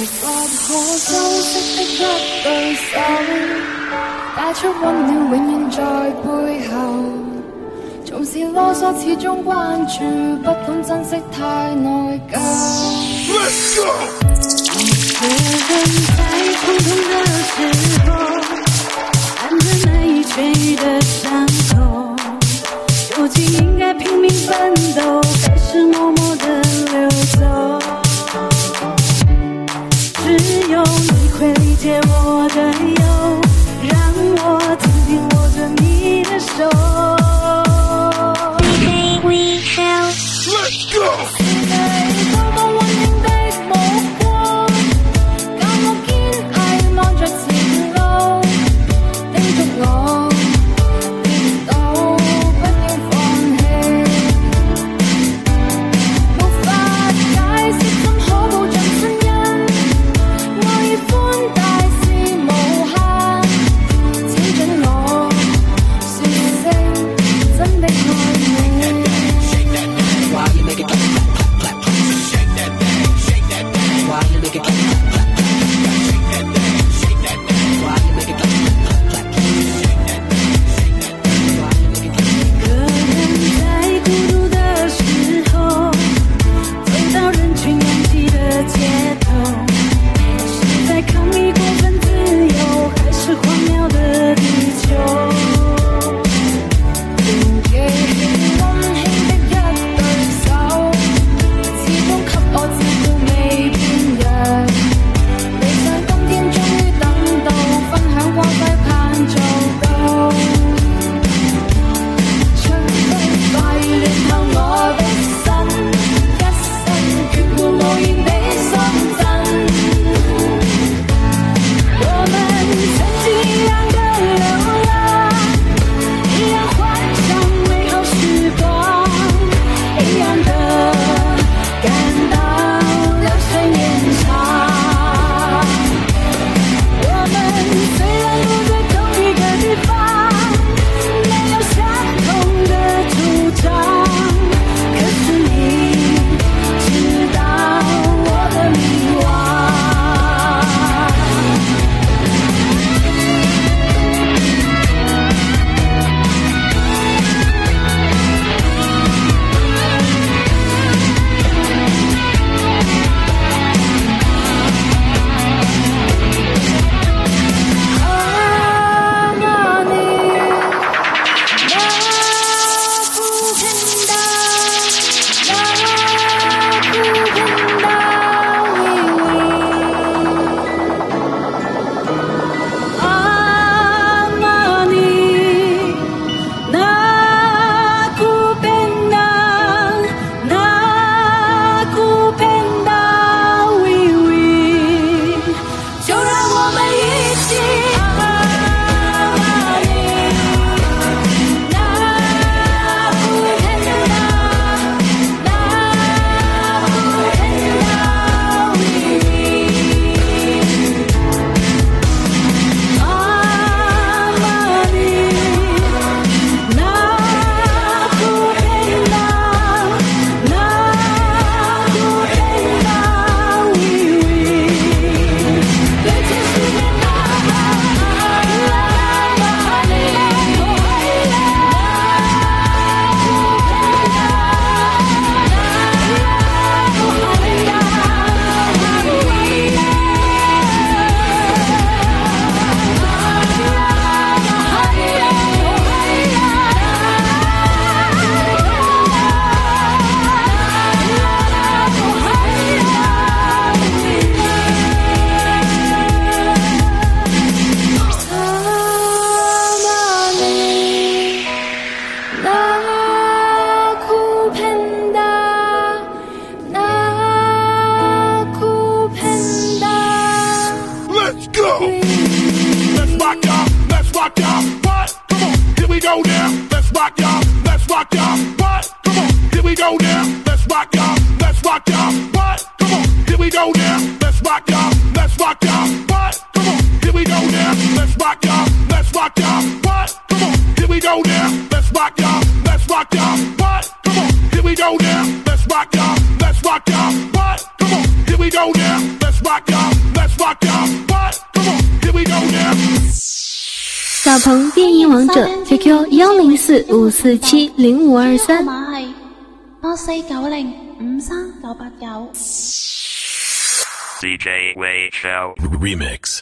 可修飾的一對手，帶出溫暖永遠在背後。縱是囉嗦，始終關注，不懂珍惜太內疚。Let's go！ 有些人在痛痛的時候，看着那一圈一的傷口，究竟應該拼命奮鬥，還是默默的流走？只有你會理解我的憂，讓我緊緊握着你的手。We have Let's go。 是你多麼溫馨的目光，教我堅毅望着前路，叮囑我跌倒不要放棄。無法解釋怎可報盡親恩，愛與歡大是無限，請准我說聲真的愛你。 Let's rock, y'all. What? Come on, here we go now. Let's rock, y'all. 小鹏电音王者 QQ 104-547-0523， 號碼係8490539989。 DJ Wei Show Remix。